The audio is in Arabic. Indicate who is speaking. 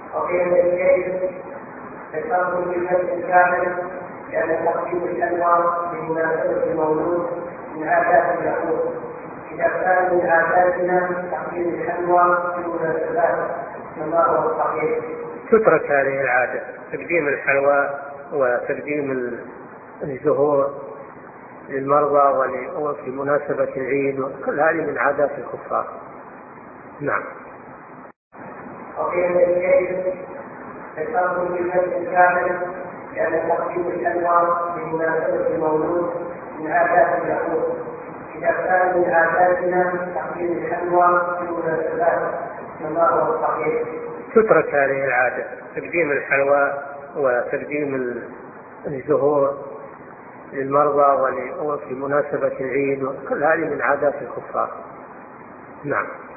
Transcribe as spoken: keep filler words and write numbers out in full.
Speaker 1: وقيل الشيء ذكرت في الجزء الكامل لأن تقديم الأنواع بمناسبة المولود من عادات اليهود، إذا كان من عاداتنا تقديم الأنواع بمناسبات كما هو الصحيح.
Speaker 2: تترك هذه العادة، تقديم الحلوى وتقديم الزهور للمرضى وفي مناسبة العيد، كل هذه من عادات الكفار. نعم.
Speaker 1: وقيل الشيء ذكرت في الجزء الكامل لأن تقديم الأنواع بمناسبة المولود من عادات اليهود، إذا كان من عاداتنا تقديم الأنواع بمناسبات كما هو الصحيح.
Speaker 2: تترك هذه العادة، تقديم الحلوى وتقديم الزهور للمرضى وفي مناسبة العيد، كل هذه من عادات الكفار. نعم.